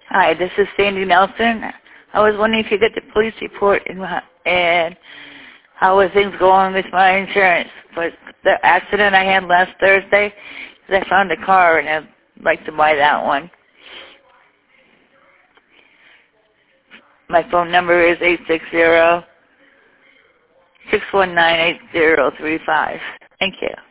Hi, this is Sandy Nelson. I was wondering if you get the police report and how are things going with my insurance for the accident I had last Thursday. Because I found a car and I'd like to buy that one. My phone number is 860-619-8035. Thank you.